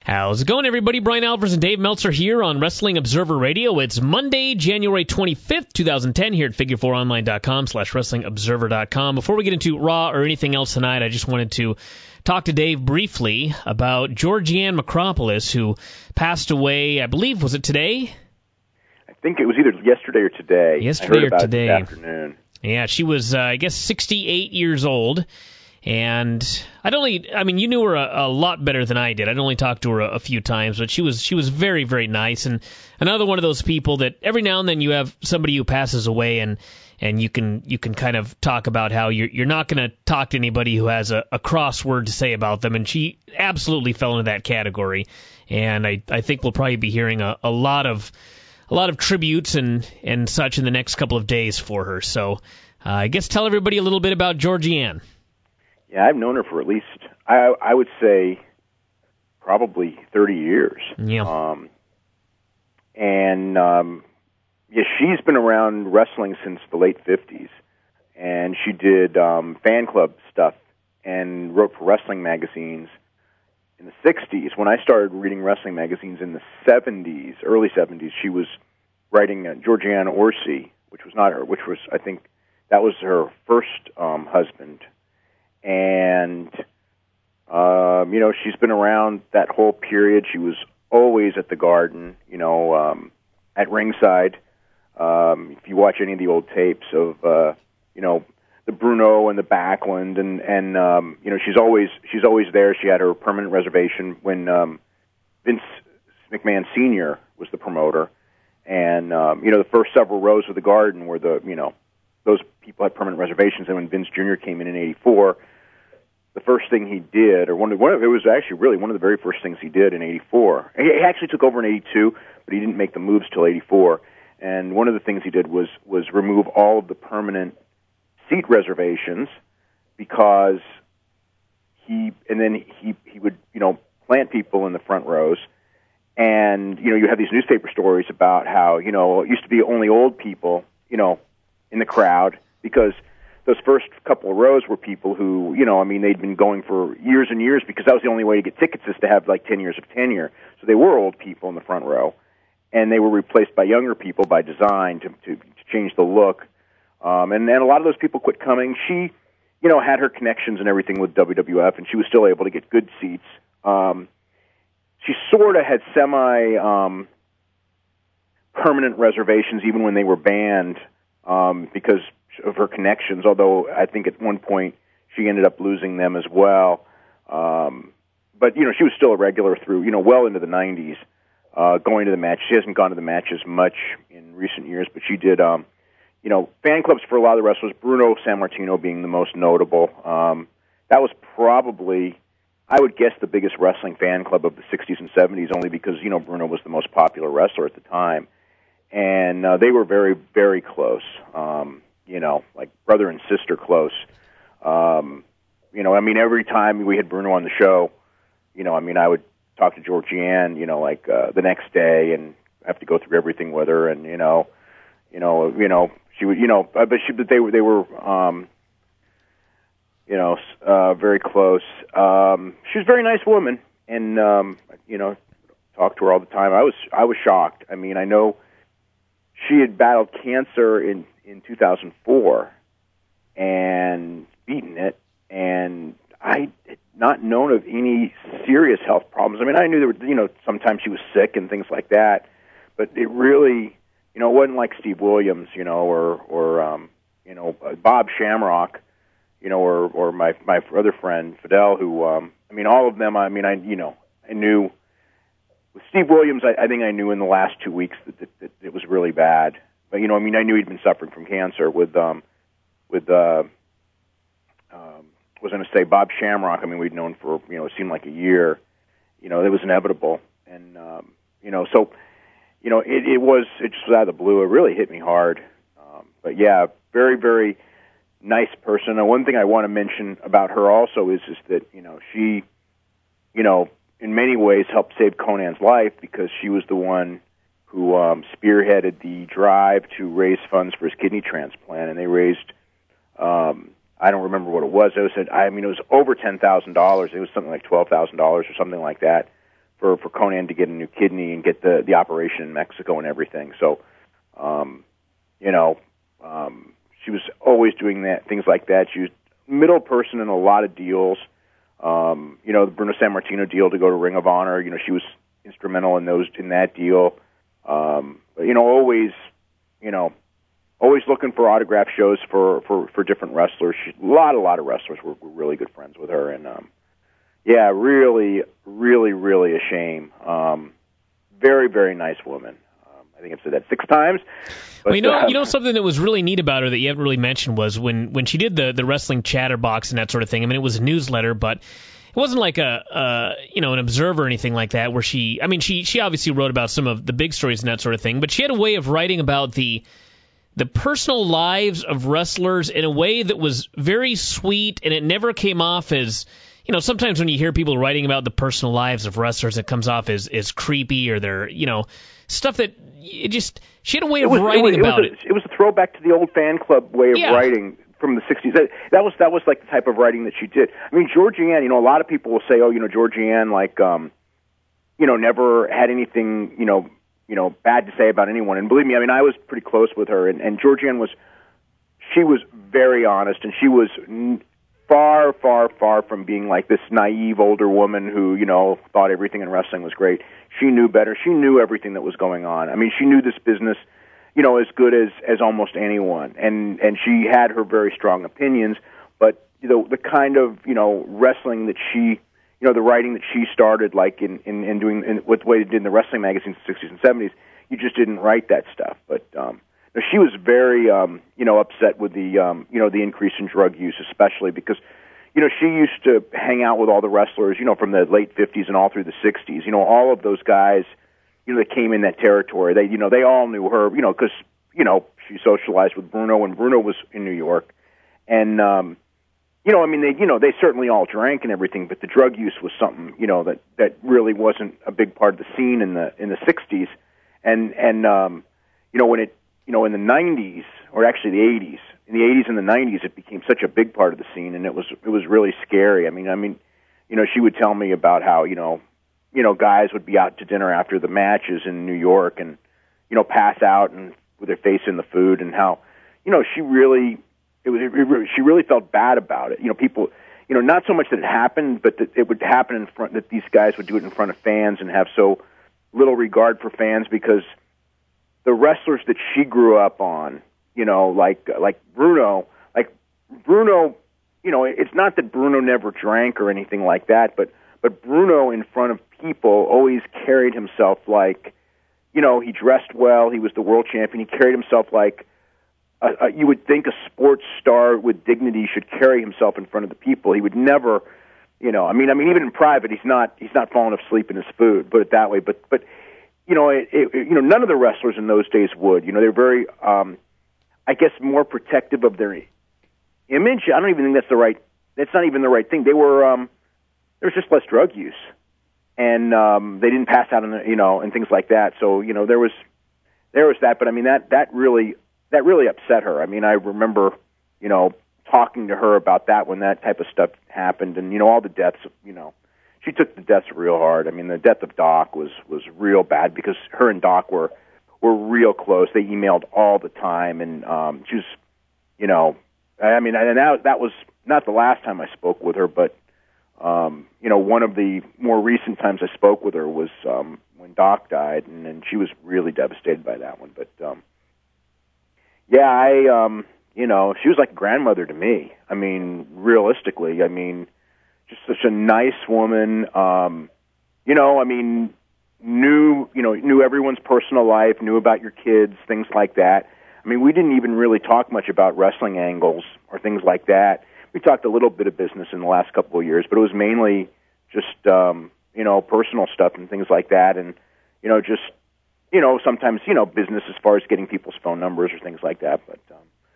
How's it going, everybody? Brian Alvarez and Dave Meltzer here on Wrestling Observer Radio. It's Monday, January 25th, 2010 here at Figure4Online.com/WrestlingObserver.com. Before we get into Raw or anything else tonight, I just wanted to talk to Dave briefly about Georgianne Makropoulos, who passed away, I believe, was it today? I think it was either yesterday or today. Yesterday I heard or about today. It this afternoon. Yeah, she was, 68 years old. And you knew her a lot better than I did. I'd only talked to her a few times, but she was very, very nice. And another one of those people that every now and then you have somebody who passes away, and you can kind of talk about how you're not going to talk to anybody who has a cross word to say about them. And she absolutely fell into that category. And I think we'll probably be hearing a lot of tributes and such in the next couple of days for her. So I guess tell everybody a little bit about Georgianne. Yeah, I've known her for at least, I would say, probably 30 years. Yeah. She's been around wrestling since the late 50s, and she did fan club stuff and wrote for wrestling magazines in the 60s. When I started reading wrestling magazines in the 70s, early 70s, she was writing Georgianne Orsi, which was not her, which was, I think, that was her first husband. And, she's been around that whole period. She was always at the Garden, at ringside. If you watch any of the old tapes of, the Bruno and the Backlund, and she's always there. She had her permanent reservation when Vince McMahon Sr. was the promoter. And, the first several rows of the Garden were those people had permanent reservations. And when Vince Jr. came in '84, the first thing he did, or it was actually really one of the very first things he did in '84. He actually took over in '82, but he didn't make the moves till '84. And one of the things he did was remove all of the permanent seat reservations, because he would plant people in the front rows. And you have these newspaper stories about how it used to be only old people in the crowd, because those first couple of rows were people who, they'd been going for years and years, because that was the only way to get tickets, is to have like 10 years of tenure. So they were old people in the front row, and they were replaced by younger people by design to change the look. And then a lot of those people quit coming. She, had her connections and everything with WWF, and she was still able to get good seats. She sort of had permanent reservations even when they were banned, because of her connections, although I think at one point she ended up losing them as well. But, she was still a regular through, well into the 90s, going to the match. She hasn't gone to the matches much in recent years, but she did, fan clubs for a lot of the wrestlers, Bruno Sammartino being the most notable. That was probably, I would guess, the biggest wrestling fan club of the 60s and 70s, only because, Bruno was the most popular wrestler at the time. And they were very, very close, like brother and sister close. Every time we had Bruno on the show, I would talk to Georgianne, the next day, and have to go through everything with her, and she would, but they were very close. She was a very nice woman, and talked to her all the time. I was shocked. I know she had battled cancer in 2004 and beaten it, and I had not known of any serious health problems. I knew there were, sometimes she was sick and things like that, but it really, it wasn't like Steve Williams, or Bob Shamrock, or my other friend Fidel, who, all of them, I knew. With Steve Williams, I think I knew in the last 2 weeks that it was really bad. But, I knew he'd been suffering from cancer. Was going to say Bob Shamrock, we'd known for, it seemed like a year. It was inevitable. And, it just was out of the blue. It really hit me hard. But, yeah, very, very nice person. And one thing I want to mention about her also is that, she, in many ways helped save Conan's life, because she was the one who spearheaded the drive to raise funds for his kidney transplant, and they raised, I don't remember what it was. It was over $10,000. It was something like $12,000 or something like that for Conan to get a new kidney and get the operation in Mexico and everything. So, she was always doing things like that. She was middle person in a lot of deals. The Bruno Sammartino deal to go to Ring of Honor. She was instrumental in that deal. Always looking for autograph shows for different wrestlers. A lot of wrestlers were really good friends with her, and really, really, really a shame. Very, very nice woman. I think I've said that 6 times. But, something that was really neat about her that you haven't really mentioned was when she did the wrestling chatterbox and that sort of thing. I mean, it was a newsletter, but it wasn't like an Observer or anything like that. Where she obviously wrote about some of the big stories and that sort of thing, but she had a way of writing about the personal lives of wrestlers in a way that was very sweet, and it never came off as, sometimes when you hear people writing about the personal lives of wrestlers, it comes off as creepy, or they're, stuff that she had a way of writing about it. It was a throwback to the old fan club way of writing from the 60s. That was like the type of writing that she did. I mean, Georgianne, a lot of people will say, Georgianne, never had anything, bad to say about anyone. And believe me, I mean, I was pretty close with her, and Georgianne was very honest, and she was far, far, far from being like this naive older woman who, thought everything in wrestling was great. She knew better. She knew everything that was going on. I mean, she knew this business, as good as almost anyone. And she had her very strong opinions, but, the kind of, wrestling that she, the writing that she started, like in doing what the way they did in the wrestling magazines in the 60s and 70s, you just didn't write that stuff. But she was very, upset with the increase in drug use, especially because, she used to hang out with all the wrestlers, from the late 50s and all through the 60s. All of those guys, that came in that territory. They all knew her, because, she socialized with Bruno when Bruno was in New York, and they certainly all drank and everything, but the drug use was something, that really wasn't a big part of the scene in the 60s, and when it, in the 90s, or actually the 80s, in the 80s and the 90s, it became such a big part of the scene, and it was really scary. I mean, she would tell me about how, guys would be out to dinner after the matches in New York and, pass out and with their face in the food, and how, she really felt bad about it. People, not so much that it happened, but that it would happen in front, that these guys would do it in front of fans and have so little regard for fans, because the wrestlers that she grew up on, like Bruno, it's not that Bruno never drank or anything like that, but Bruno in front of people always carried himself like, he dressed well, he was the world champion, he carried himself like, you would think a sports star with dignity should carry himself in front of the people. He would never, I mean, even in private, he's not falling asleep in his food, put it that way, but none of the wrestlers in those days would. They're very, I guess, more protective of their image. I don't even think that's not even the right thing. They were, there was just less drug use, and they didn't pass out and things like that. So there was that, but I mean that really upset her. I mean, I remember talking to her about that when that type of stuff happened, and all the deaths. She took the deaths real hard. I mean, the death of Doc was real bad, because her and Doc were real close. They emailed all the time, and she was, I mean, and that was not the last time I spoke with her, but one of the more recent times I spoke with her was when Doc died, and she was really devastated by that one. But she was like a grandmother to me. I mean, realistically, just such a nice woman. I mean, knew everyone's personal life, knew about your kids, things like that. I mean, we didn't even really talk much about wrestling angles or things like that. We talked a little bit of business in the last couple of years, but it was mainly just, personal stuff and things like that. And, just, sometimes, business as far as getting people's phone numbers or things like that. But,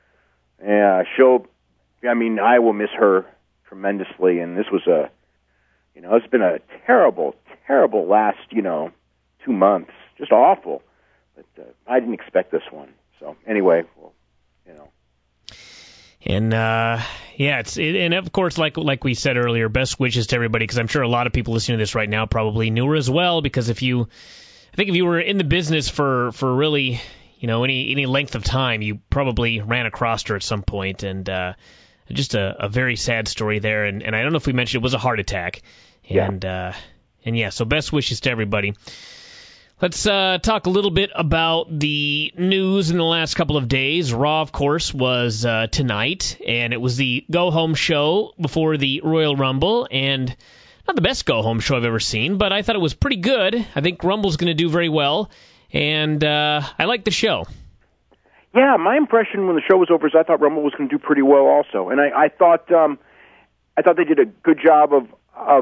I will miss her tremendously. And this was it's been a terrible, terrible last, 2 months. Just awful. But I didn't expect this one. So anyway, well. And and of course, like we said earlier, best wishes to everybody, because I'm sure a lot of people listening to this right now probably knew her as well, because if you were in the business for really, any length of time, you probably ran across her at some point, and just a very sad story there. And I don't know if we mentioned it was a heart attack. Yeah. So best wishes to everybody. Let's talk a little bit about the news in the last couple of days. Raw, of course, was tonight, and it was the go-home show before the Royal Rumble, and not the best go-home show I've ever seen, but I thought it was pretty good. I think Rumble's going to do very well, and I like the show. Yeah, my impression when the show was over is I thought Rumble was going to do pretty well also, and I thought they did a good job of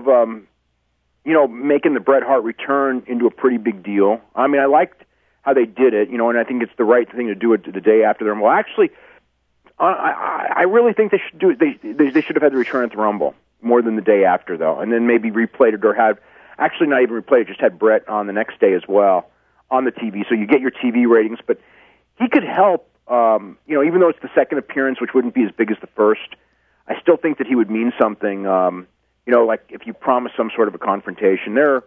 making the Bret Hart return into a pretty big deal. I mean, I liked how they did it, and I think it's the right thing to do it the day after the Rumble. Actually, I really think they should do it. They should have had the return at the Rumble more than the day after, though, and then maybe replayed it, or actually not even replayed it, just had Bret on the next day as well on the TV, so you get your TV ratings. But he could help, even though it's the second appearance, which wouldn't be as big as the first. I still think that he would mean something. Like if you promise some sort of a confrontation there,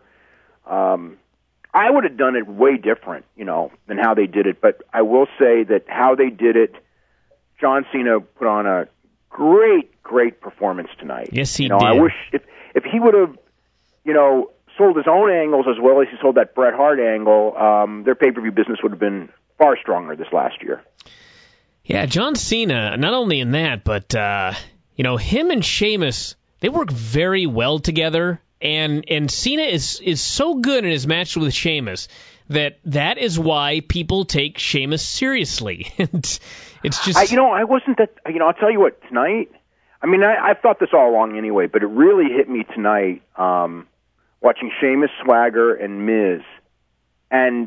I would have done it way different, than how they did it. But I will say that how they did it, John Cena put on a great performance tonight. Yes, he did. I wish if he would have, sold his own angles as well as he sold that Bret Hart angle, their pay-per-view business would have been far stronger this last year. Yeah, John Cena, not only in that, but, him and Sheamus, they work very well together, and Cena is so good in his match with Sheamus that is why people take Sheamus seriously. It's just... I wasn't that... I'll tell you what, tonight... I mean, I've thought this all along anyway, but it really hit me tonight watching Sheamus, Swagger, and Miz. And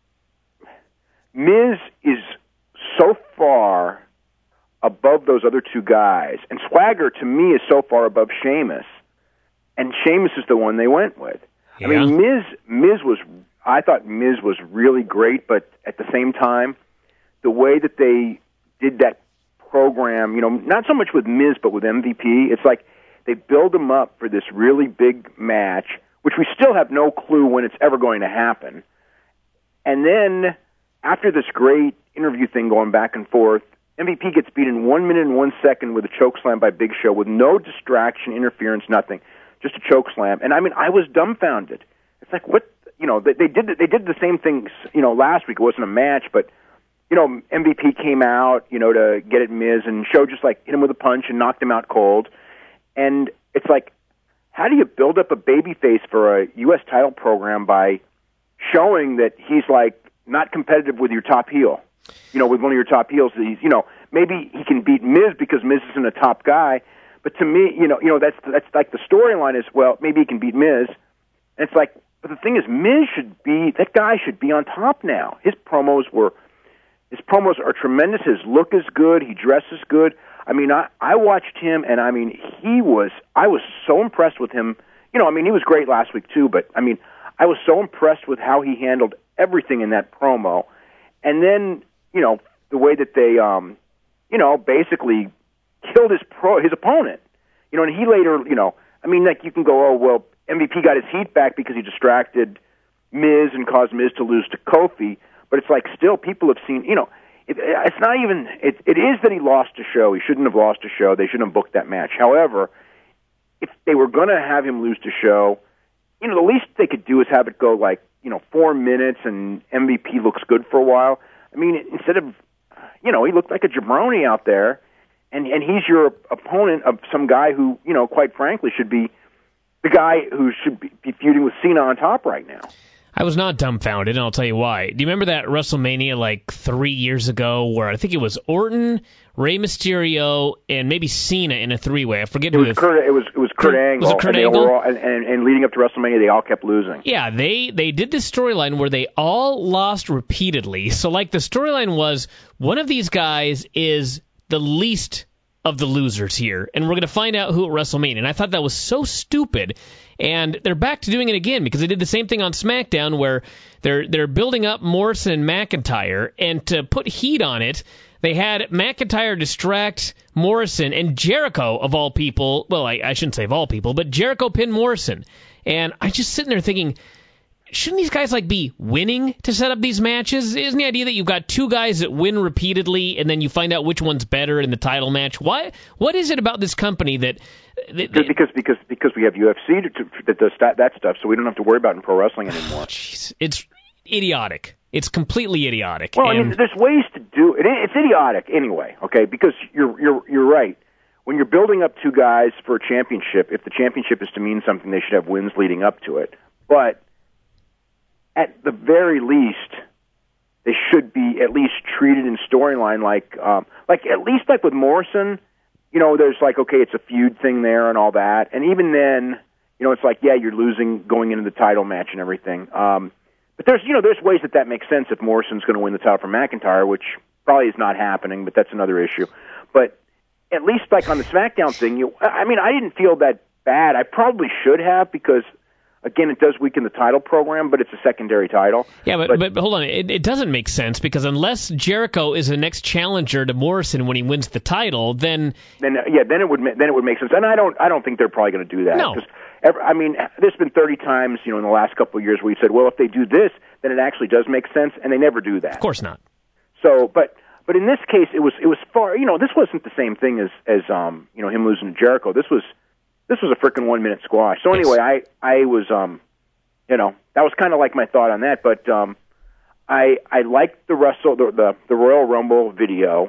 Miz is so far above those other two guys. And Swagger, to me, is so far above Sheamus. And Sheamus is the one they went with. Yeah. I mean, I thought Miz was really great, but at the same time, the way that they did that program, not so much with Miz, but with MVP, it's like they build him up for this really big match, which we still have no clue when it's ever going to happen. And then, after this great interview thing going back and forth, MVP gets beat in 1 minute and 1 second with a chokeslam by Big Show with no distraction, interference, nothing, just a chokeslam. And I mean, I was dumbfounded. It's like, what? They did the same things, last week. It wasn't a match, but MVP came out, to get at Miz, and Show just like hit him with a punch and knocked him out cold. And it's like, how do you build up a babyface for a U.S. title program by showing that he's like not competitive with your top heel? With one of your top heels, he's, maybe he can beat Miz because Miz isn't a top guy. But to me, that's like the storyline is, well, maybe he can beat Miz. And it's like, but the thing is, that guy should be on top now. His promos are tremendous. His look is good. He dresses good. I mean, I watched him, and I mean, I was so impressed with him. He was great last week too, but I mean, I was so impressed with how he handled everything in that promo. And then, the way that they, basically killed his opponent. And he later, you can go, oh, well, MVP got his heat back because he distracted Miz and caused Miz to lose to Kofi. But it's like, still, people have seen, it's not even, it is that he lost a show. He shouldn't have lost a show. They shouldn't have booked that match. However, if they were going to have him lose the show, the least they could do is have it go 4 minutes and MVP looks good for a while. I mean, instead of, he looked like a jabroni out there, and he's your opponent of some guy who, quite frankly, should be the guy who should be feuding with Cena on top right now. I was not dumbfounded, and I'll tell you why. Do you remember that WrestleMania 3 years ago where I think it was Orton, Rey Mysterio, and maybe Cena in a three-way? I forget who. It was Kurt Angle. Was it Kurt Angle? And leading up to WrestleMania, they all kept losing. Yeah, they did this storyline where they all lost repeatedly. So, the storyline was one of these guys is the least of the losers here, and we're going to find out who at WrestleMania. And I thought that was so stupid. And they're back to doing it again because they did the same thing on SmackDown where they're building up Morrison and McIntyre, and to put heat on it, They had McIntyre distract Morrison, and Jericho, of all people, well, I shouldn't say of all people, but Jericho pinned Morrison. And I'm just sitting there thinking, shouldn't these guys be winning to set up these matches? Isn't the idea that you've got two guys that win repeatedly and then you find out which one's better in the title match? What is it about this company that because we have UFC that does that stuff, so we don't have to worry about it in pro wrestling anymore. Jeez, it's idiotic. It's completely idiotic. Well, I mean, there's ways to do it. It's idiotic anyway, okay? Because you're right. When you're building up two guys for a championship, if the championship is to mean something, they should have wins leading up to it. But at the very least, they should be at least treated in storyline like at least like with Morrison, there's okay, it's a feud thing there and all that. And even then, it's you're losing going into the title match and everything. But there's ways that makes sense if Morrison's going to win the title from McIntyre, which probably is not happening, but that's another issue. But at least on the SmackDown thing, I didn't feel that bad. I probably should have because, again, it does weaken the title program, but it's a secondary title. Yeah, but hold on. It doesn't make sense because unless Jericho is the next challenger to Morrison when he wins the title, then it would make sense. And I don't think they're probably going to do that. No. There's been 30 times, in the last couple of years where we said, well, if they do this, then it actually does make sense, and they never do that. Of course not. So, but in this case, it was far. This wasn't the same thing as him losing to Jericho. This was a freaking 1 minute squash. So anyway, I was that was kind of like my thought on that. But I liked the Royal Rumble video.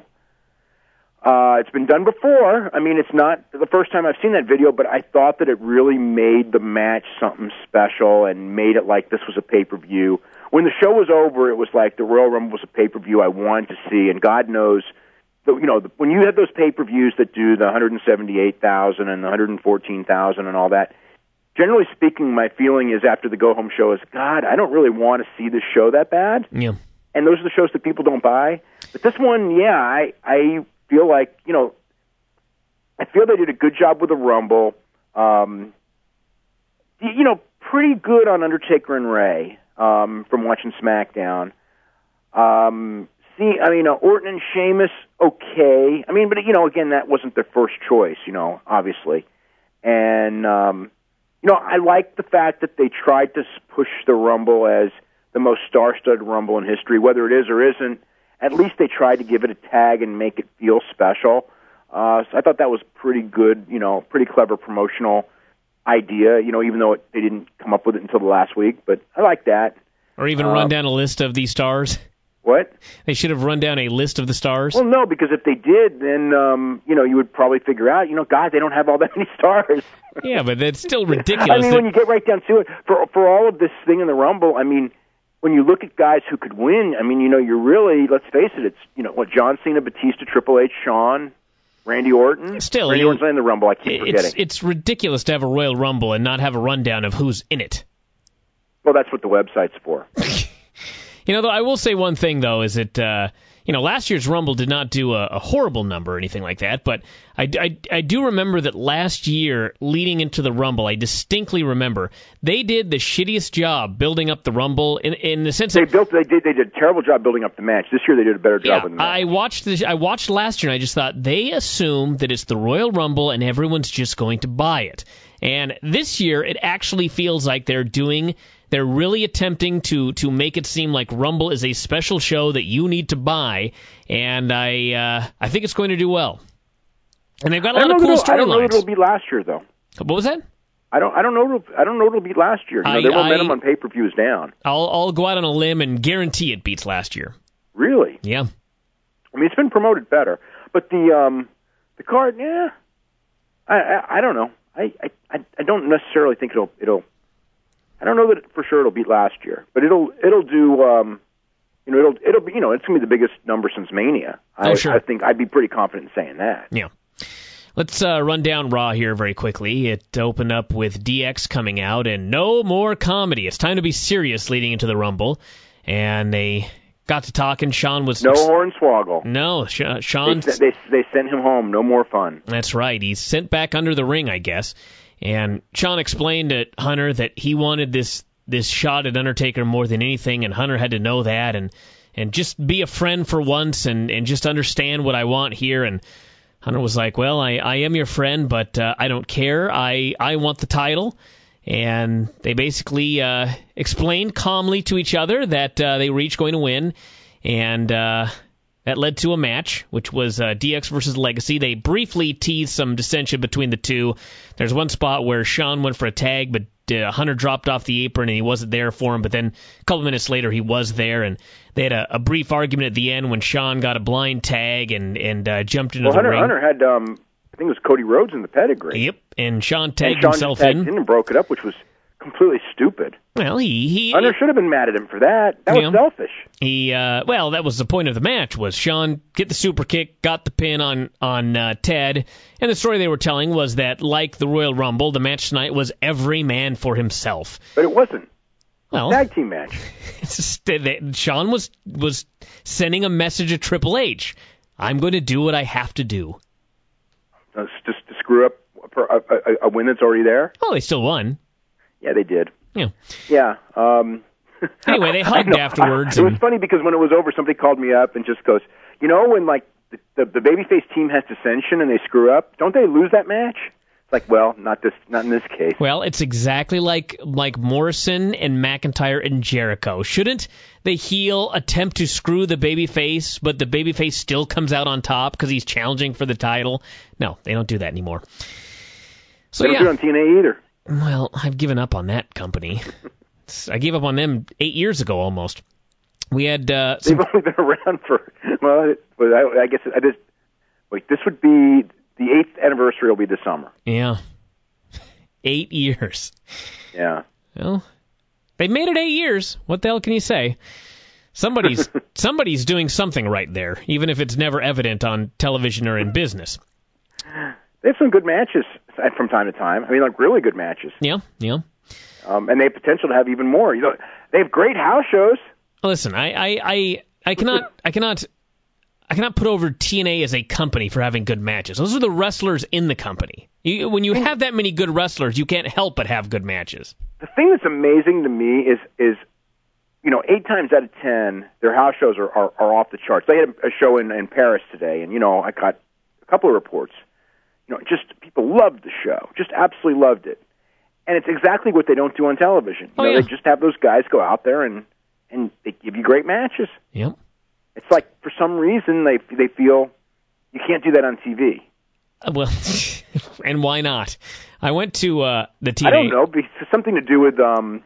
It's been done before. It's not the first time I've seen that video, but I thought that it really made the match something special and made it like this was a pay-per-view. When the show was over, it was like the Royal Rumble was a pay-per-view I wanted to see, and God knows, when you have those pay-per-views that do the 178,000 and the 114,000 and all that, generally speaking, my feeling is after the go-home show is, God, I don't really want to see this show that bad. Yeah. And those are the shows that people don't buy. But this one, I feel like, I feel they did a good job with the Rumble. Pretty good on Undertaker and Ray from watching SmackDown. Orton and Sheamus, okay. But, again, that wasn't their first choice, obviously. And, I like the fact that they tried to push the Rumble as the most star-studded Rumble in history. Whether it is or isn't, at least they tried to give it a tag and make it feel special. So I thought that was pretty good, pretty clever promotional idea, even though they didn't come up with it until the last week. But I like that. Or even run down a list of the stars. What? They should have run down a list of the stars. Well, no, because if they did, then you would probably figure out, God, they don't have all that many stars. Yeah, but that's still ridiculous. When you get right down to it, for all of this thing in the Rumble, when you look at guys who could win, you're really, let's face it, it's John Cena, Batista, Triple H, Shawn, Randy Orton. Still, Randy Orton's in the Rumble. I keep forgetting. It's ridiculous to have a Royal Rumble and not have a rundown of who's in it. Well, that's what the website's for. Though I will say one thing, though, is that, last year's Rumble did not do a horrible number or anything like that, but I do remember that last year, leading into the Rumble, I distinctly remember, they did the shittiest job building up the Rumble in the sense that... They did a terrible job building up the match. This year they did a better job with the match. I watched last year, and I just thought, they assume that it's the Royal Rumble and everyone's just going to buy it. And this year, it actually feels like they're really attempting to make it seem like Rumble is a special show that you need to buy, and I think it's going to do well. And they've got a lot of cool storylines. I don't know it'll be last year, though. What was that? I don't know it'll be last year. Their momentum on pay-per-view is down. I'll go out on a limb and guarantee it beats last year. Really? Yeah. It's been promoted better, but the card, I don't know. I don't necessarily think it'll. I don't know that for sure it'll beat last year, but it'll do. It'll be. It's gonna be the biggest number since Mania. Sure. I think I'd be pretty confident in saying that. Yeah. Let's run down Raw here very quickly. It opened up with DX coming out and no more comedy. It's time to be serious leading into the Rumble, and they got to talking. Shawn was no hornswoggle. No, Shawn. They sent him home. No more fun. That's right. He's sent back under the ring, I guess. And Shawn explained to Hunter that he wanted this shot at Undertaker more than anything, and Hunter had to know that. And just be a friend for once and just understand what I want here. And Hunter was like, well, I am your friend, but I don't care. I want the title. And they basically explained calmly to each other that they were each going to win. And that led to a match, which was DX versus Legacy. They briefly teased some dissension between the two. There's one spot where Shawn went for a tag, but Hunter dropped off the apron and he wasn't there for him. But then a couple minutes later, he was there, and they had a brief argument at the end when Shawn got a blind tag and jumped into the ring. Hunter had, I think it was Cody Rhodes in the pedigree. Yep, and Shawn tagged himself in. And broke it up, which was completely stupid. Well, Hunter should have been mad at him for that. That was selfish. Well, that was the point of the match, was Shawn get the super kick, got the pin on Ted, and the story they were telling was that, like the Royal Rumble, the match tonight was every man for himself. But it wasn't. Well, tag team match. Shawn was sending a message to Triple H. I'm going to do what I have to do. Just to screw up a win that's already there? Oh, they still won. Yeah, they did. Yeah. Yeah. Anyway, they hugged afterwards. It was funny because when it was over, somebody called me up and just goes, you know, when like the babyface team has dissension and they screw up, don't they lose that match? It's like, well, not in this case. Well, it's exactly like Morrison and McIntyre and Jericho. Shouldn't the heel attempt to screw the babyface, but the babyface still comes out on top because he's challenging for the title? No, they don't do that anymore. So they don't do it on TNA either. Well, I've given up on that company. I gave up on them 8 years ago almost. We had They've only been around for, well, I guess this would be the 8th anniversary will be this summer. Yeah. 8 years. Yeah. Well, they made it 8 years. What the hell can you say? Somebody's doing something right there, even if it's never evident on television or in business. They have some good matches from time to time. I mean, like really good matches. Yeah. And they have potential to have even more. You know, they have great house shows. Listen, I cannot put over TNA as a company for having good matches. Those are the wrestlers in the company. When you have that many good wrestlers, you can't help but have good matches. The thing that's amazing to me is 8 times out of 10, their house shows are off the charts. They had a show in Paris today, and I got a couple of reports. Just people loved the show, just absolutely loved it. And it's exactly what they don't do on television. They just have those guys go out there and they give you great matches. Yep. It's like for some reason they feel you can't do that on TV. Well, and why not? I went to the TNA. I don't know. It's something to do with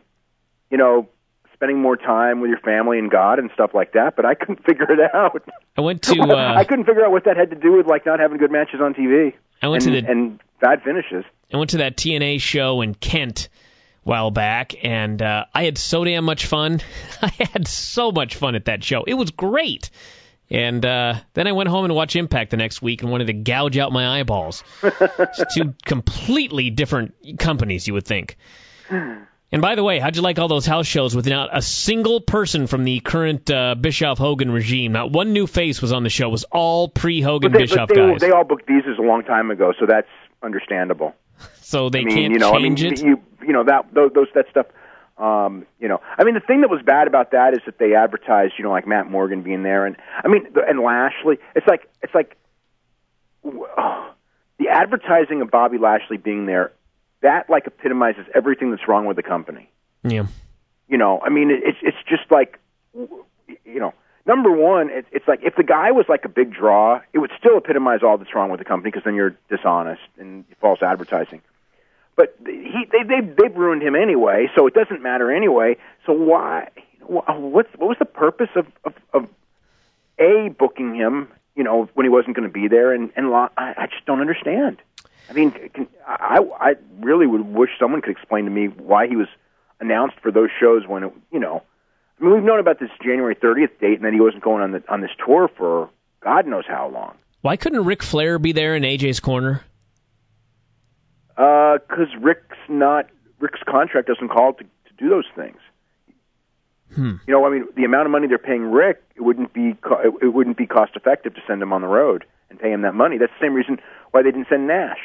spending more time with your family and God and stuff like that. But I couldn't figure it out. I went to. I couldn't figure out what that had to do with not having good matches on TV. And bad finishes. I went to that TNA show in Kent a while back, and I had so damn much fun. I had so much fun at that show. It was great. And then I went home and watched Impact the next week and wanted to gouge out my eyeballs. It's two completely different companies, you would think. And by the way, how'd you like all those house shows with not a single person from the current Bischoff-Hogan regime? Not one new face was on the show. It was all pre-Hogan Bischoff guys. They all booked visas a long time ago, so that's understandable. So they can't change it? That stuff. The thing that was bad about that is that they advertised, like Matt Morgan being there, and Lashley. It's like the advertising of Bobby Lashley being there. That epitomizes everything that's wrong with the company. Yeah. It's just like, number one, it's like if the guy was like a big draw, it would still epitomize all that's wrong with the company because then you're dishonest and false advertising. But they've ruined him anyway, so it doesn't matter anyway. So why? What was the purpose of booking him? When he wasn't going to be there, and I just don't understand. I mean, I really would wish someone could explain to me why he was announced for those shows when we've known about this January 30th date and that he wasn't going on this tour for God knows how long. Why couldn't Ric Flair be there in AJ's corner? Because Rick's contract doesn't call to do those things. The amount of money they're paying Rick, it wouldn't be cost effective to send him on the road and pay him that money. That's the same reason why they didn't send Nash.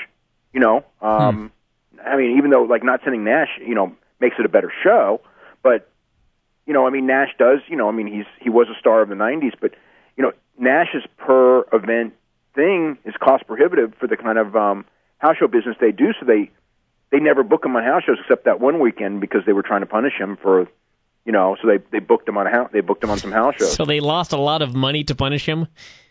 Even though not sending Nash, makes it a better show, but I mean, Nash does, I mean, he was a star of the 90s, but, Nash's per event thing is cost prohibitive for the kind of house show business they do, so they never book him on house shows except that one weekend because they were trying to punish him for, so they booked him on some house shows. So they lost a lot of money to punish him?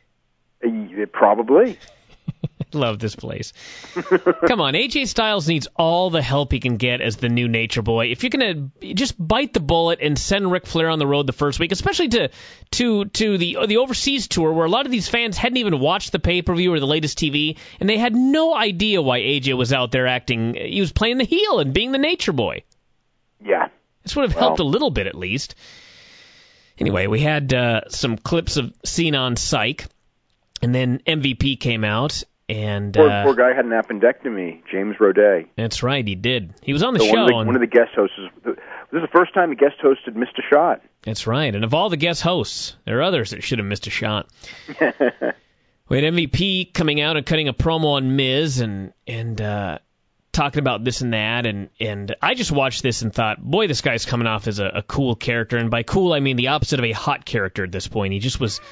Probably. Love this place. Come on, AJ Styles needs all the help he can get as the new Nature Boy. If you're going to just bite the bullet and send Ric Flair on the road the first week, especially to the overseas tour where a lot of these fans hadn't even watched the pay-per-view or the latest TV, and they had no idea why AJ was out there acting. He was playing the heel and being the Nature Boy. Yeah. This would have helped a little bit at least. Anyway, we had some clips of Cena on Psych, and then MVP came out. And poor guy had an appendectomy, James Roday. That's right, he did. He was on the show. One of the guest hosts. This is the first time a guest host had missed a shot. That's right. And of all the guest hosts, there are others that should have missed a shot. We had MVP coming out and cutting a promo on Miz and talking about this and that. And I just watched this and thought, boy, this guy's coming off as a cool character. And by cool, I mean the opposite of a hot character at this point. He just was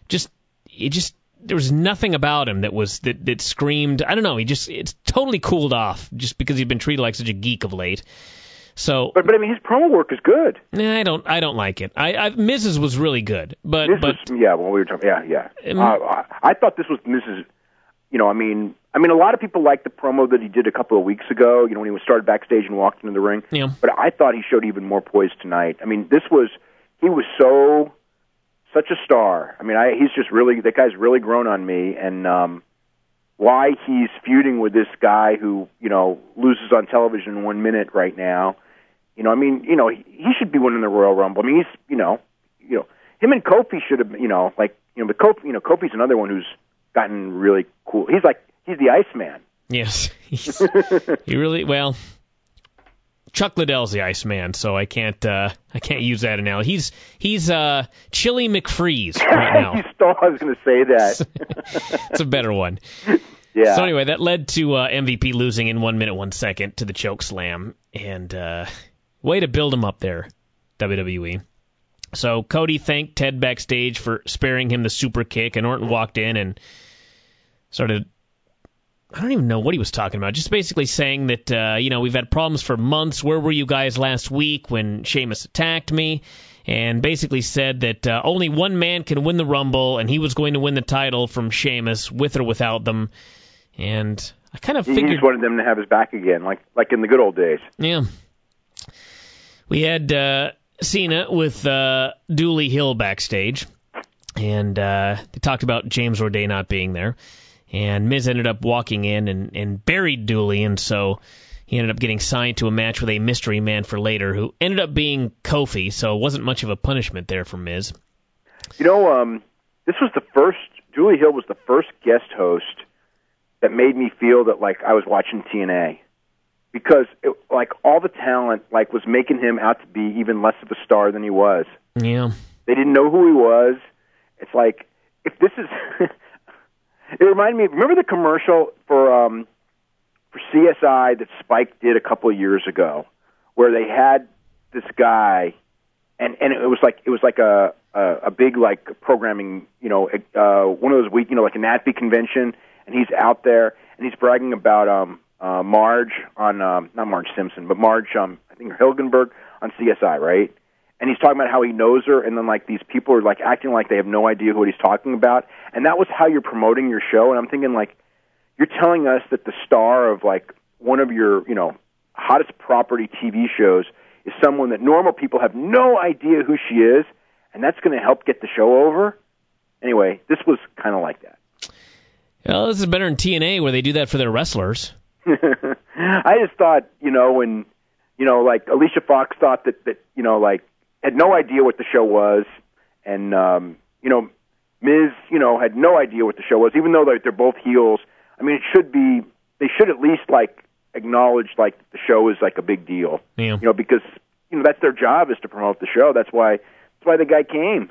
there was nothing about him that screamed, I don't know, it's totally cooled off just because he'd been treated like such a geek of late. So, but I mean, his promo work is good. I don't like it. Mrs. was really good, but when we were talking, I thought this was Mrs. I mean, a lot of people liked the promo that he did a couple of weeks ago. When he started backstage and walked into the ring. Yeah. But I thought he showed even more poise tonight. I mean, he was such a star. I mean, that guy's really grown on me, and why he's feuding with this guy who, loses on television in 1 minute right now. I mean, he should be winning the Royal Rumble. I mean, he's, him and Kofi should have, but Kofi's another one who's gotten really cool. He's the Iceman. Yes. He really, Chuck Liddell's the Iceman, so I can't use that analogy. He's Chili McFreeze right now. I was going to say that. It's a better one. Yeah. So anyway, that led to MVP losing in 1 minute 1 second to the choke slam, and way to build him up there, WWE. So Cody thanked Ted backstage for sparing him the super kick, and Orton walked in and started. I don't even know what he was talking about. Just basically saying that, we've had problems for months. Where were you guys last week when Sheamus attacked me? And basically said that only one man can win the Rumble, and he was going to win the title from Sheamus, with or without them. And I kind of figured... He just wanted them to have his back again, like in the good old days. Yeah. We had Cena with Dooley Hill backstage, and they talked about James Roday not being there. And Miz ended up walking in and buried Dooley, and so he ended up getting signed to a match with a mystery man for later, who ended up being Kofi, so it wasn't much of a punishment there for Miz. This was Dooley Hill was the first guest host that made me feel that, I was watching TNA. Because, all the talent, was making him out to be even less of a star than he was. Yeah. They didn't know who he was. It's if this is... It reminded me. Remember the commercial for CSI that Spike did a couple of years ago, where they had this guy, and it was like a big programming, one of those week, like a NATPE convention, and he's out there and he's bragging about Marge on not Marge Simpson, but Marge I think Hilgenberg on CSI, right? And he's talking about how he knows her, and then these people are acting like they have no idea what he's talking about, and that was how you're promoting your show. And I'm thinking you're telling us that the star of one of your hottest property TV shows is someone that normal people have no idea who she is, and that's going to help get the show over. Anyway, this was kind of like that. Well, this is better than TNA where they do that for their wrestlers. I just thought when Alicia Fox thought that had no idea what the show was, and Miz, had no idea what the show was, even though they're both heels. I mean, they should at least acknowledge the show is a big deal. Yeah. Because that's their job, is to promote the show. That's why the guy came.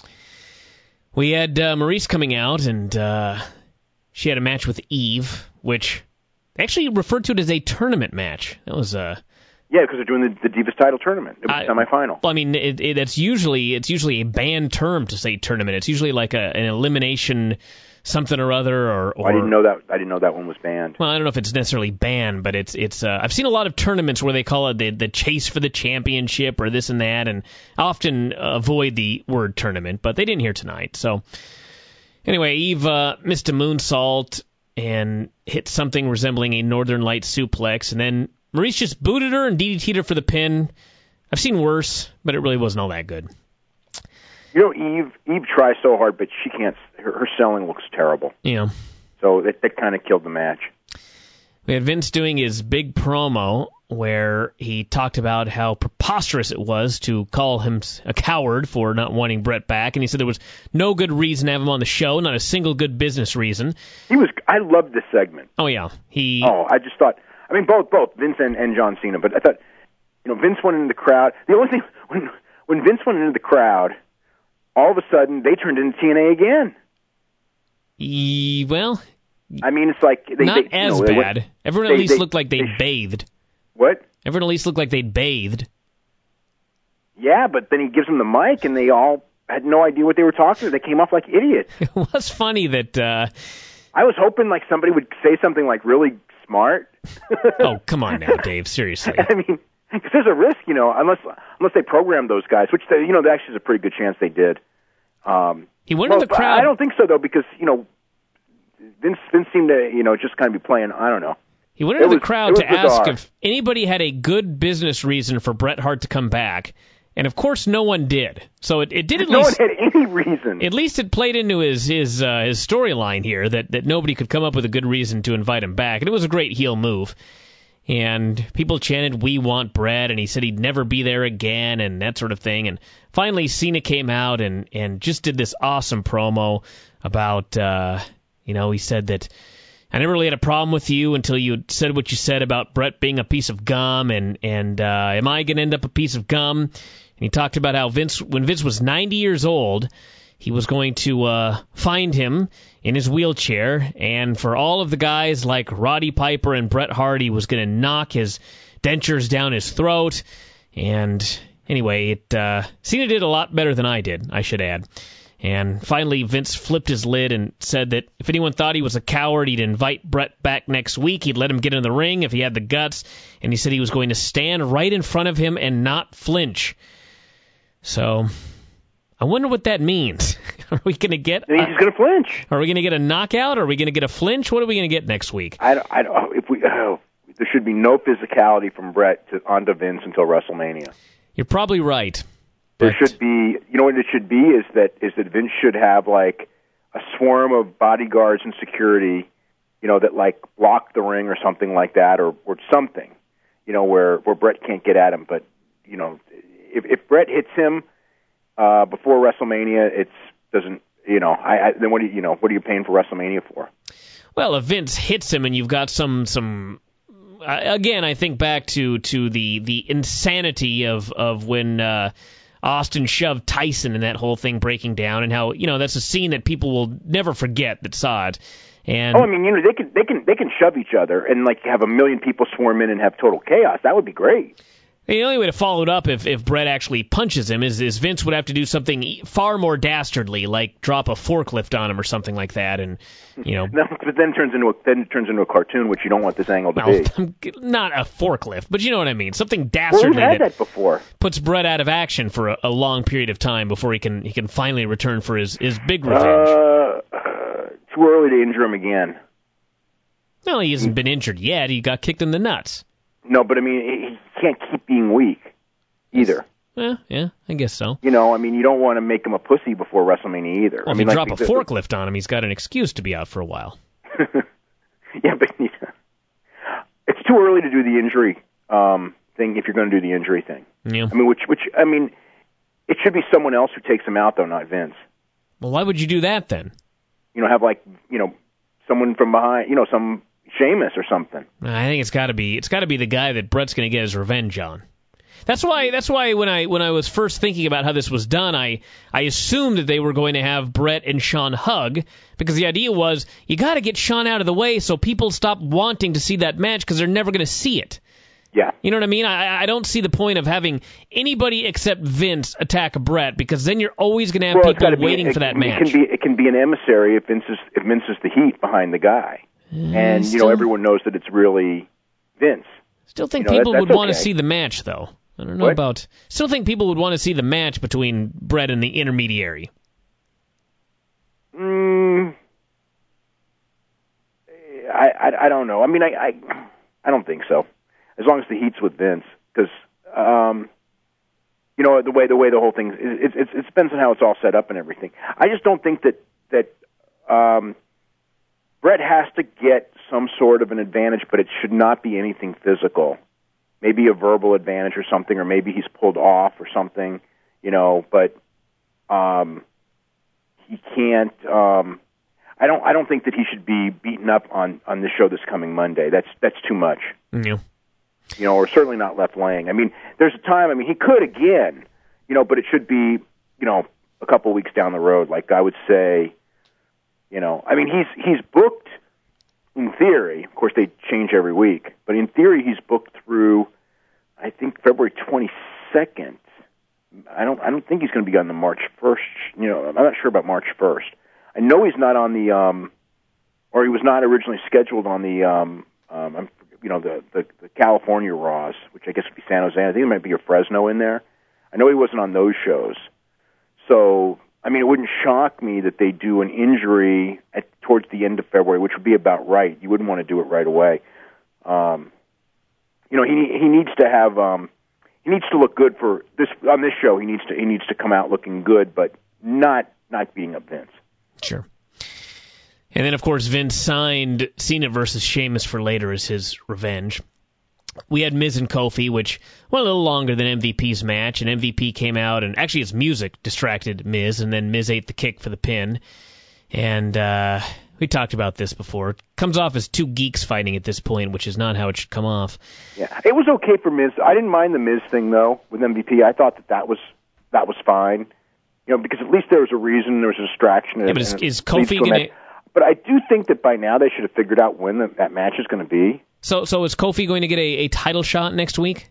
We had Maurice coming out, and she had a match with Eve, which actually referred to it as a tournament match. That was Yeah, because they're doing the Divas title tournament. It was semifinal. Well, I mean, it's usually a banned term to say tournament. It's usually like an elimination something or other. Or I didn't know that. I didn't know that one was banned. Well, I don't know if it's necessarily banned, but it's. I've seen a lot of tournaments where they call it the chase for the championship or this and that, and I often avoid the word tournament, but they didn't hear tonight. So anyway, Eve missed a moonsault and hit something resembling a Northern Lights suplex, and then Maurice just booted her and DDT'd her for the pin. I've seen worse, but it really wasn't all that good. You know, Eve tries so hard, but she can't. Her selling looks terrible. Yeah. So that kind of killed the match. We had Vince doing his big promo where he talked about how preposterous it was to call him a coward for not wanting Bret back, and he said there was no good reason to have him on the show, not a single good business reason. I loved this segment. Oh yeah, I just thought. I mean, both Vince and John Cena, but I thought, Vince went into the crowd. The only thing when Vince went into the crowd, all of a sudden they turned into TNA again. Well, I mean, it's like not as bad. Everyone at least looked like they bathed. What? Everyone at least looked like they'd bathed. Yeah, but then he gives them the mic, and they all had no idea what they were talking about. They came off like idiots. It was funny that. I was hoping like somebody would say something like really smart. Oh, come on now, Dave. Seriously. I mean, because there's a risk, unless they program those guys, which there actually is a pretty good chance they did. He went in the crowd. I don't think so though, because Vince seemed to just kind of be playing. I don't know. He went into the crowd to ask if anybody had a good business reason for Bret Hart to come back, and of course, no one did. So it did at least. No one had any reason. At least it played into his storyline here that nobody could come up with a good reason to invite him back, and it was a great heel move. And people chanted, "We want Bret," and he said he'd never be there again, and that sort of thing. And finally, Cena came out and just did this awesome promo about, he said that I never really had a problem with you until you said what you said about Bret being a piece of gum, and am I going to end up a piece of gum? And he talked about how when Vince was 90 years old, he was going to find him in his wheelchair, and for all of the guys like Roddy Piper and Bret Hart, he was going to knock his dentures down his throat. And anyway, Cena did a lot better than I did, I should add. And finally, Vince flipped his lid and said that if anyone thought he was a coward, he'd invite Bret back next week. He'd let him get in the ring if he had the guts. And he said he was going to stand right in front of him and not flinch. So I wonder what that means. Are we going to get? He's going to flinch. Are we going to get a knockout? Are we going to get a flinch? What are we going to get next week? I don't. There should be no physicality from Bret onto Vince until WrestleMania. You're probably right. There should be. What it should be is that Vince should have like a swarm of bodyguards and security, that like block the ring or something like that, or something, where Bret can't get at him. But if Bret hits him before WrestleMania, it doesn't. Then what are you paying for WrestleMania for? Well, if Vince hits him and you've got some. Again, I think back to the insanity of when Austin shoved Tyson and that whole thing breaking down, and how that's a scene that people will never forget that saw it. And they can shove each other and like have a million people swarm in and have total chaos. That would be great. The only way to follow it up if Bret actually punches him is Vince would have to do something far more dastardly, like drop a forklift on him or something like that, and No, but then it turns into a cartoon, which you don't want this angle to be. Not a forklift, but you know what I mean. Something dastardly we've had that before. Puts Bret out of action for a long period of time before he can finally return for his big revenge. Too early to injure him again. Well, he hasn't been injured yet. He got kicked in the nuts. No, but I mean, he can't keep being weak either. Yeah, I guess so. You don't want to make him a pussy before WrestleMania either. Well, if you drop a forklift on him, he's got an excuse to be out for a while. Yeah, but it's too early to do the injury thing if you're going to do the injury thing. Yeah. It should be someone else who takes him out, though, not Vince. Well, why would you do that then? Have someone from behind, some Sheamus or something. I think it's got to be the guy that Bret's going to get his revenge on. That's why when I was first thinking about how this was done, I assumed that they were going to have Bret and Shawn hug, because the idea was you got to get Shawn out of the way so people stop wanting to see that match because they're never going to see it. Yeah. You know what I mean? I don't see the point of having anybody except Vince attack Brett, because then you're always going to have people waiting for that match. It can be an emissary if Vince is the heat behind the guy, and everyone knows that it's really Vince. Still think people would want to see the match, though. I don't know about. Still think people would want to see the match between Brett and the intermediary. I don't know. I mean, I don't think so. As long as the heat's with Vince, because the way the whole thing it depends on how it's all set up and everything. I just don't think that Brett has to get some sort of an advantage, but it should not be anything physical. Maybe a verbal advantage or something, or maybe he's pulled off or something, But he can't. I don't think that he should be beaten up on this show this coming Monday. That's too much. Yeah. Or certainly not left laying. I mean, there's a time. I mean, he could again, but it should be, a couple weeks down the road. Like I would say, I mean, he's booked in theory. Of course, they change every week, but in theory, he's booked through, I think, February 22nd. I don't think he's going to be on the March 1st. I'm not sure about March 1st. I know he's not on the, or he was not originally scheduled on the, the California Raws, which I guess would be San Jose. I think there might be a Fresno in there. I know he wasn't on those shows. So, I mean, it wouldn't shock me that they do an injury towards the end of February, which would be about right. You wouldn't want to do it right away. He needs to have, he needs to look good for this on this show. He needs to come out looking good, but not beating up Vince. Sure. And then, of course, Vince signed Cena versus Sheamus for later as his revenge. We had Miz and Kofi, which went a little longer than MVP's match, and MVP came out, and actually his music distracted Miz, and then Miz ate the kick for the pin. And we talked about this before. It comes off as two geeks fighting at this point, which is not how it should come off. Yeah, it was okay for Miz. I didn't mind the Miz thing, though, with MVP. I thought that was fine. Because at least there was a reason, there was a distraction. Yeah, but is Kofi going to... But I do think that by now they should have figured out when that match is going to be. So is Kofi going to get a title shot next week?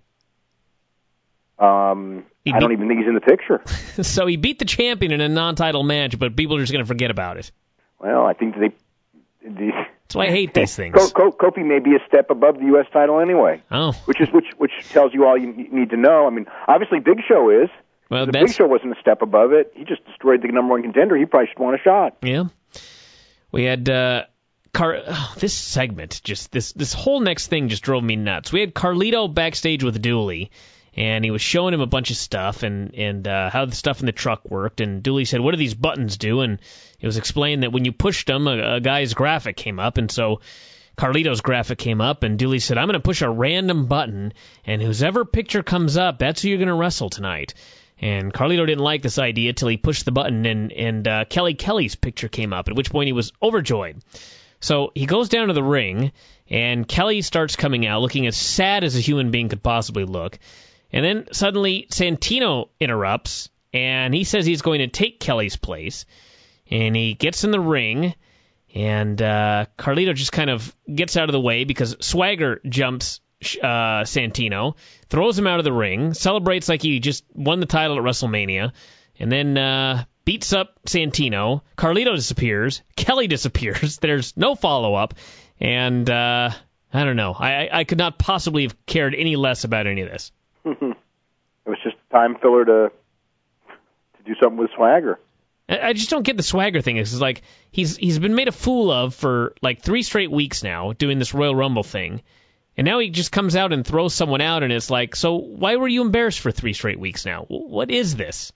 I don't even think he's in the picture. So he beat the champion in a non-title match, but people are just going to forget about it. Well, I think that's why I hate these things. Kofi may be a step above the U.S. title anyway. Oh. Which tells you all you need to know. I mean, obviously Big Show is. Well, the Big Show wasn't a step above it. He just destroyed the number one contender. He probably should want a shot. Yeah. We had this segment, just this whole next thing just drove me nuts. We had Carlito backstage with Dooley, and he was showing him a bunch of stuff and how the stuff in the truck worked. And Dooley said, "What do these buttons do?" And it was explained that when you pushed them, a guy's graphic came up, and so Carlito's graphic came up, and Dooley said, "I'm going to push a random button, and whoever picture comes up, that's who you're going to wrestle tonight." And Carlito didn't like this idea till he pushed the button, and Kelly's picture came up, at which point he was overjoyed. So he goes down to the ring, and Kelly starts coming out looking as sad as a human being could possibly look. And then suddenly Santino interrupts, and he says he's going to take Kelly's place. And he gets in the ring, and Carlito just kind of gets out of the way because Swagger jumps Santino, throws him out of the ring, celebrates like he just won the title at WrestleMania, and then beats up Santino. Carlito disappears. Kelly disappears. There's no follow-up. And I don't know. I could not possibly have cared any less about any of this. It was just time filler to do something with Swagger. I just don't get the Swagger thing. It's like he's been made a fool of for like 3 straight weeks now doing this Royal Rumble thing. And now he just comes out and throws someone out, and it's like, so why were you embarrassed for 3 straight weeks now? What is this?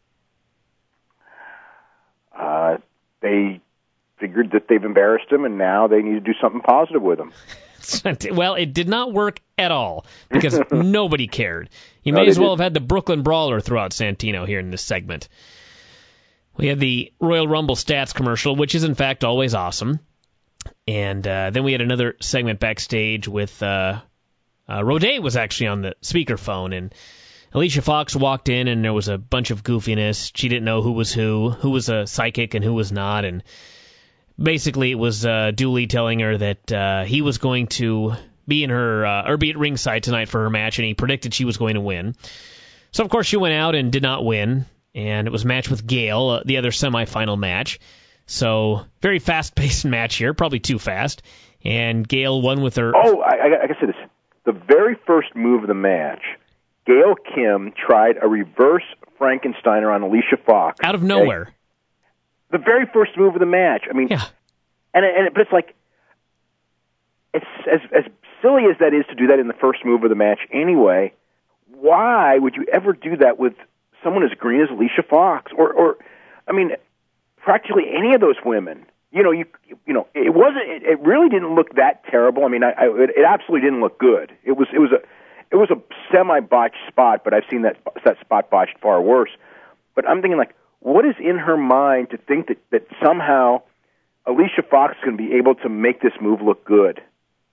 They figured that they've embarrassed him, and now they need to do something positive with him. Well, it did not work at all, because nobody cared. You may as well have had the Brooklyn Brawler throw out Santino here in this segment. We had the Royal Rumble stats commercial, which is, in fact, always awesome. And then we had another segment backstage with... Roday was actually on the speakerphone, and Alicia Fox walked in, and there was a bunch of goofiness. She didn't know who was a psychic and who was not, and basically it was Dooley telling her that he was going to be at ringside tonight for her match, and he predicted she was going to win. So, of course, she went out and did not win, and it was a match with Gail, the other semifinal match. So, very fast-paced match here, probably too fast. And Gail won with her... Oh, I gotta say this. The very first move of the match, Gail Kim tried a reverse Frankensteiner on Alicia Fox. Out of nowhere. Okay? The very first move of the match. I mean, yeah. But it's like, it's as silly as that is to do that in the first move of the match anyway. Why would you ever do that with someone as green as Alicia Fox, or I mean, practically any of those women? You know, it wasn't. It really didn't look that terrible. I mean, it absolutely didn't look good. It was a semi-botched spot, but I've seen that spot botched far worse. But I'm thinking, like, what is in her mind to think that somehow Alicia Fox is going to be able to make this move look good?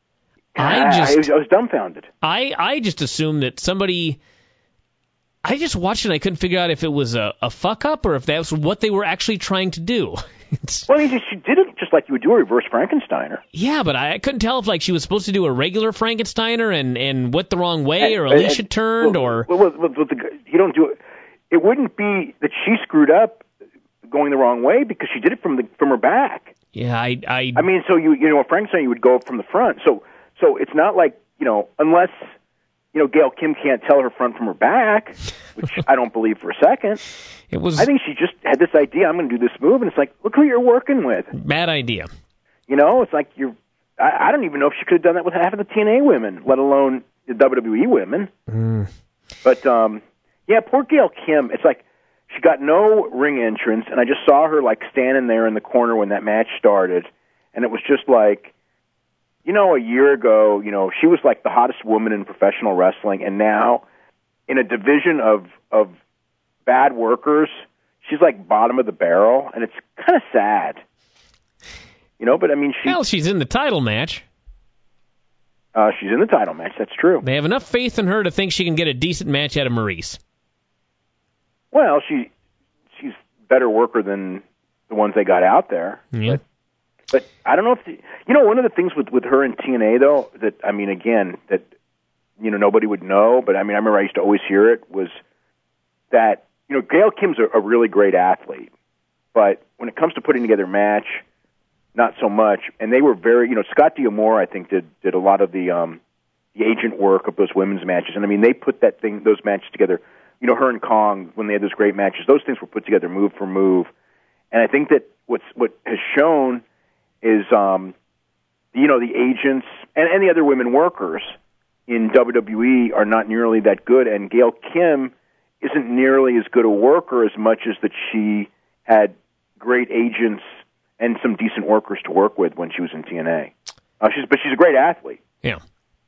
I was dumbfounded. I just assumed that somebody... I just watched it and I couldn't figure out if it was a fuck-up or if that was what they were actually trying to do. Well, I mean, she did it just like you would do a reverse Frankensteiner. Yeah, but I couldn't tell if like she was supposed to do a regular Frankensteiner and went the wrong way, or Alicia turned, or... Well, you don't do it. It wouldn't be that she screwed up going the wrong way because she did it from her back. Yeah, I mean, so you know, a Frankensteiner you would go from the front. So it's not like, you know, unless, you know, Gail Kim can't tell her front from her back, which I don't believe for a second. I think she just had this idea, I'm going to do this move, and it's like, look who you're working with. Bad idea. You know, it's like I don't even know if she could have done that with half of the TNA women, let alone the WWE women. Mm. But, yeah, poor Gail Kim, it's like she got no ring entrance, and I just saw her, like, standing there in the corner when that match started, and it was just like, you know, a year ago, you know, she was like the hottest woman in professional wrestling, and now in a division of bad workers, she's like bottom of the barrel, and it's kind of sad. You know, but I mean, she's in the title match. She's in the title match, that's true. They have enough faith in her to think she can get a decent match out of Maurice. Well, she's a better worker than the ones they got out there. Yeah. But I don't know if you know, one of the things with her in TNA though, that I mean, again, that you know nobody would know, but I mean, I remember I used to always hear it, was that, you know, Gail Kim's a really great athlete, but when it comes to putting together a match, not so much. And they were very, you know, Scott D'Amore, I think, did a lot of the agent work of those women's matches, and I mean, they put those matches together. You know, her and Kong, when they had those great matches, those things were put together move for move, and I think that what has shown is, you know, the agents and the other women workers in WWE are not nearly that good, and Gail Kim isn't nearly as good a worker as much as that she had great agents and some decent workers to work with when she was in TNA. But she's a great athlete. Yeah.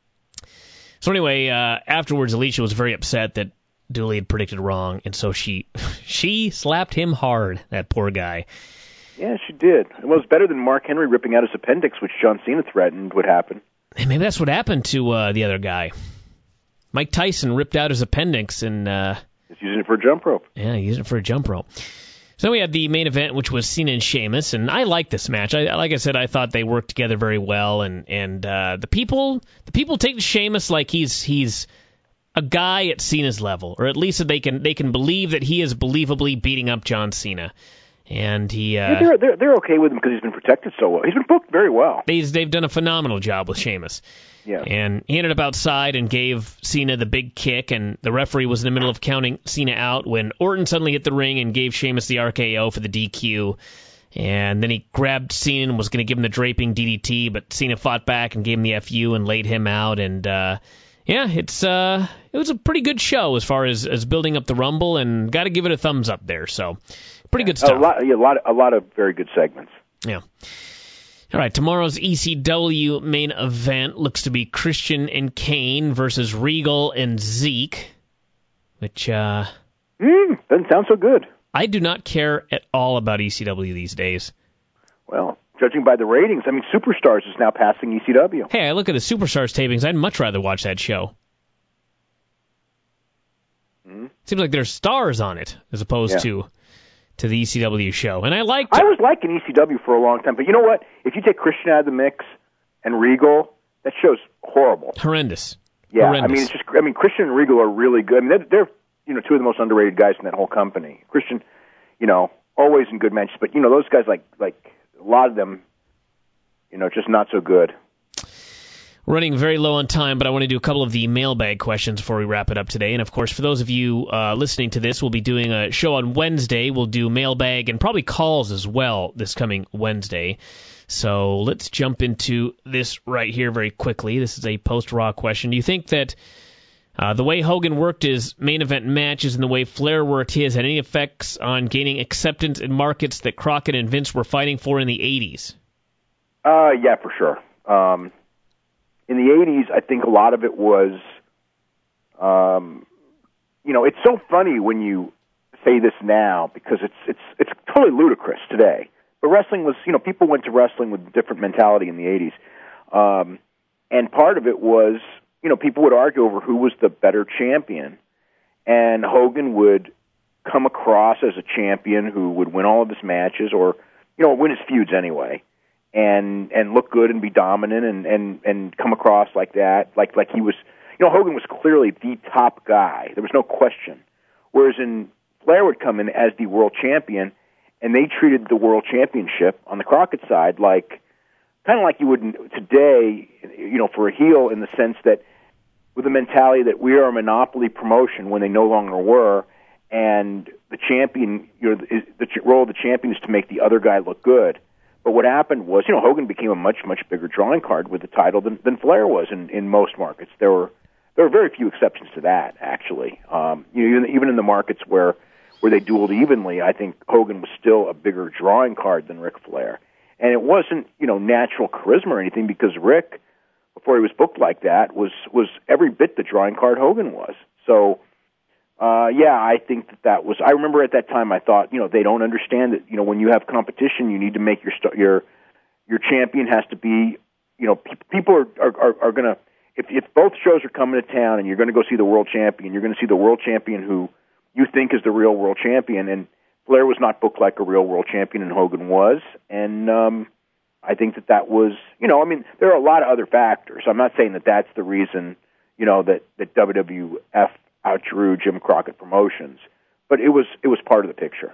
So anyway, afterwards, Alicia was very upset that Dooley had predicted wrong, and so she slapped him hard, that poor guy. Yeah, she did. It was better than Mark Henry ripping out his appendix, which John Cena threatened would happen. Hey, maybe that's what happened to the other guy. Mike Tyson ripped out his appendix and... He's using it for a jump rope. Yeah, he used it for a jump rope. So we had the main event, which was Cena and Sheamus, and I liked this match. Like I said, I thought they worked together very well, and the people take to Sheamus like he's a guy at Cena's level, or at least that they can believe that he is believably beating up John Cena. And they're okay with him because he's been protected so well. He's been booked very well. They've done a phenomenal job with Sheamus. Yeah. And he ended up outside and gave Cena the big kick, and the referee was in the middle of counting Cena out when Orton suddenly hit the ring and gave Sheamus the RKO for the DQ. And then he grabbed Cena and was going to give him the draping DDT, but Cena fought back and gave him the FU and laid him out. And it was a pretty good show as far as building up the Rumble, and got to give it a thumbs up there. So pretty good stuff. A lot of very good segments. Yeah. All right, tomorrow's ECW main event looks to be Christian and Kane versus Regal and Zeke, which doesn't sound so good. I do not care at all about ECW these days. Well, judging by the ratings, I mean, Superstars is now passing ECW. Hey, I look at the Superstars tapings. I'd much rather watch that show. Mm-hmm. Seems like there's stars on it as opposed to the ECW show, and I liked it. I was liking ECW for a long time, but you know what? If you take Christian out of the mix and Regal, that show's horrible. Horrendous. Yeah, Horrendous. Christian and Regal are really good. I mean, they're two of the most underrated guys in that whole company. Christian, always in good matches, but those guys like a lot of them, just not so good. Running very low on time, but I want to do a couple of the mailbag questions before we wrap it up today. And, of course, for those of you listening to this, we'll be doing a show on Wednesday. We'll do mailbag and probably calls as well this coming Wednesday. So let's jump into this right here very quickly. This is a post-Raw question. Do you think that the way Hogan worked his main event matches and the way Flair worked his had any effects on gaining acceptance in markets that Crockett and Vince were fighting for in the 80s? Yeah, for sure. In the 80s, I think a lot of it was, it's so funny when you say this now because it's totally ludicrous today. But wrestling was, people went to wrestling with a different mentality in the 80s. And part of it was, people would argue over who was the better champion. And Hogan would come across as a champion who would win all of his matches or, win his feuds anyway. And look good and be dominant and come across like that, like he was. Hogan was clearly the top guy. There was no question. Whereas Flair would come in as the world champion, and they treated the world championship on the Crockett side kind of like you would today, for a heel, in the sense that with the mentality that we are a monopoly promotion when they no longer were, and the champion, the role of the champion is to make the other guy look good. But what happened was, Hogan became a much, much bigger drawing card with the title than Flair was in most markets. There were very few exceptions to that, actually. Even in the markets where they dueled evenly, I think Hogan was still a bigger drawing card than Ric Flair. And it wasn't, natural charisma or anything, because Ric, before he was booked like that, was every bit the drawing card Hogan was. So, I think that was. I remember at that time I thought, they don't understand that, when you have competition, you need to make your champion has to be, people are going to, if both shows are coming to town and you're going to go see the world champion, you're going to see the world champion who you think is the real world champion. And Flair was not booked like a real world champion, and Hogan was. And I think that was, there are a lot of other factors. I'm not saying that that's the reason, that WWF outdrew Jim Crockett Promotions, but it was part of the picture.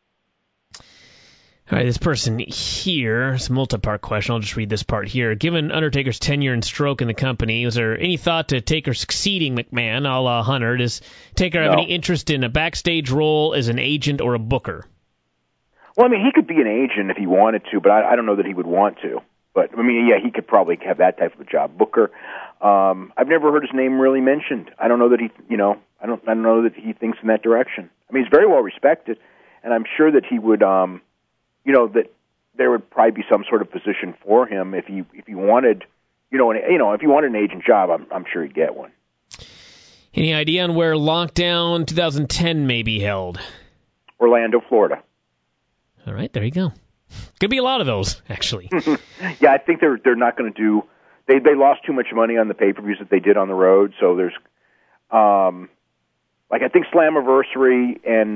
All right, this person here, it's a multi-part question. I'll just read this part here. Given Undertaker's tenure and stroke in the company, was there any thought to Taker succeeding McMahon, a la Hunter? Does Taker have any interest in a backstage role as an agent or a booker? Well, he could be an agent if he wanted to, but I don't know that he would want to. But, he could probably have that type of a job. Booker, I've never heard his name really mentioned. I don't know that he, I don't know that he thinks in that direction. He's very well respected, and I'm sure that he would, that there would probably be some sort of position for him if he wanted, if he wanted an agent job, I'm sure he'd get one. Any idea on where Lockdown 2010 may be held? Orlando, Florida. All right, there you go. Could be a lot of those, actually. Yeah, I think they're not going to do. They lost too much money on the pay-per-views that they did on the road. So there's, I think Slammiversary and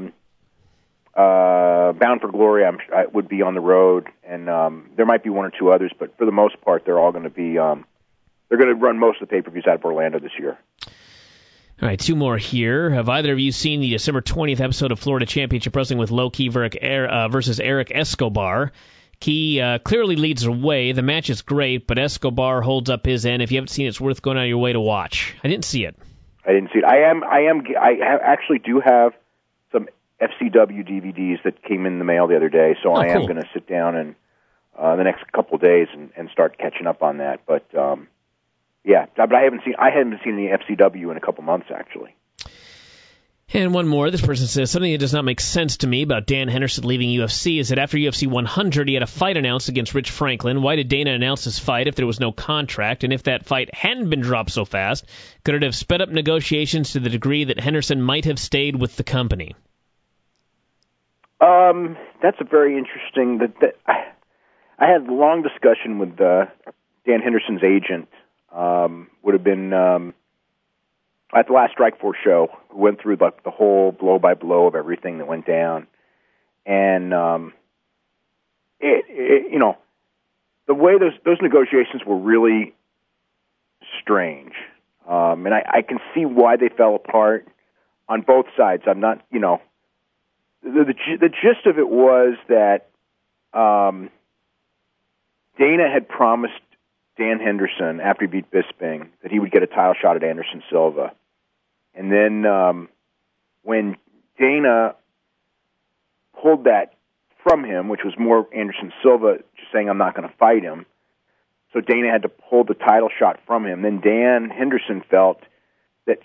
Bound for Glory would be on the road, and there might be one or two others, but for the most part, they're all going to be. They're going to run most of the pay-per-views out of Orlando this year. All right, two more here. Have either of you seen the December 20th episode of Florida Championship Wrestling with Low Key versus Eric Escobar? Key clearly leads the way. The match is great, but Escobar holds up his end. If you haven't seen it, it's worth going out of your way to watch. I didn't see it. I actually do have some FCW DVDs that came in the mail the other day, so I am going to sit down and the next couple of days and start catching up on that. But but I haven't seen any FCW in a couple months, actually. And one more. This person says, something that does not make sense to me about Dan Henderson leaving UFC is that after UFC 100, he had a fight announced against Rich Franklin. Why did Dana announce this fight if there was no contract? And if that fight hadn't been dropped so fast, could it have sped up negotiations to the degree that Henderson might have stayed with the company? That's a very interesting... I had a long discussion with Dan Henderson's agent. Would have been... at the last Strikeforce show, we went through the whole blow-by-blow of everything that went down. And, the way those negotiations were really strange. And I can see why they fell apart on both sides. I'm not, the gist of it was that Dana had promised Dan Henderson, after he beat Bisping, that he would get a title shot at Anderson Silva. And then when Dana pulled that from him, which was more Anderson Silva just saying, I'm not going to fight him, so Dana had to pull the title shot from him. Then Dan Henderson felt that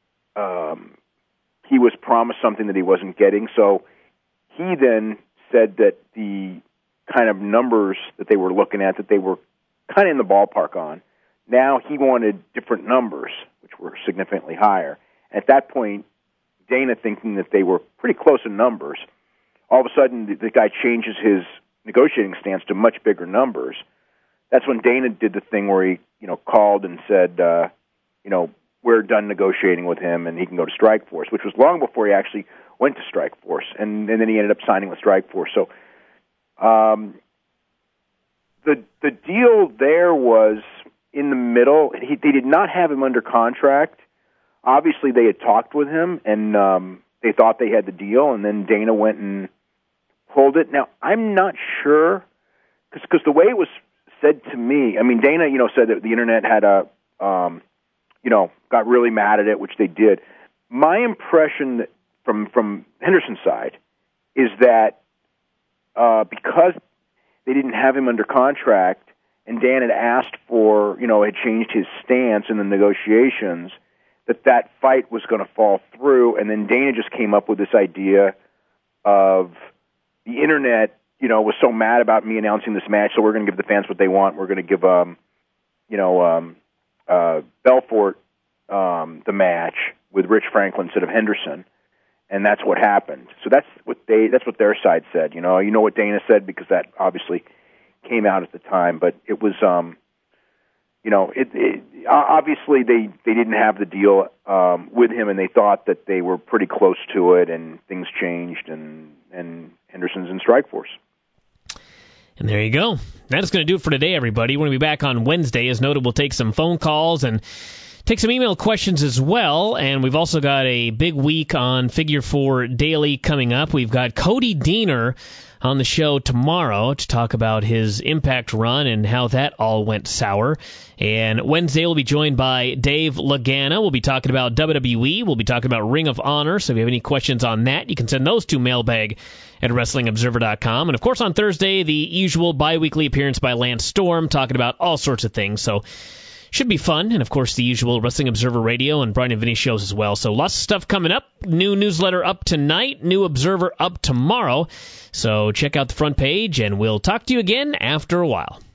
he was promised something that he wasn't getting, so he then said that the kind of numbers that they were looking at, that they were kind of in the ballpark on, now he wanted different numbers, which were significantly higher. At that point, Dana, thinking that they were pretty close in numbers, all of a sudden the guy changes his negotiating stance to much bigger numbers. That's when Dana did the thing where he, called and said, we're done negotiating with him and he can go to Strikeforce, which was long before he actually went to Strikeforce, and then he ended up signing with Strikeforce. So the deal there was in the middle. They did not have him under contract. Obviously, they had talked with him, and they thought they had the deal, and then Dana went and pulled it. Now, I'm not sure, because the way it was said to me, Dana, said that the internet had got really mad at it, which they did. My impression from Henderson's side is that because they didn't have him under contract, and Dan had asked for, had changed his stance in the negotiations, that fight was going to fall through, and then Dana just came up with this idea of the internet, was so mad about me announcing this match, so we're going to give the fans what they want. We're going to give, Belfort the match with Rich Franklin instead of Henderson, and that's what happened. So that's what their side said. You know what Dana said, because that obviously came out at the time, but it was. Obviously they didn't have the deal with him, and they thought that they were pretty close to it, and things changed, and Henderson's in Strikeforce. And there you go. That is going to do it for today, everybody. We're going to be back on Wednesday. As noted, we'll take some phone calls and take some email questions as well, and we've also got a big week on Figure 4 Daily coming up. We've got Cody Deaner on the show tomorrow to talk about his Impact run and how that all went sour. And Wednesday we'll be joined by Dave Lagana. We'll be talking about WWE. We'll be talking about Ring of Honor. So if you have any questions on that, you can send those to mailbag@WrestlingObserver.com. And of course on Thursday, the usual bi-weekly appearance by Lance Storm, talking about all sorts of things. So should be fun, and of course the usual Wrestling Observer Radio and Brian and Vinny shows as well. So lots of stuff coming up. New newsletter up tonight, new Observer up tomorrow. So check out the front page, and we'll talk to you again after a while.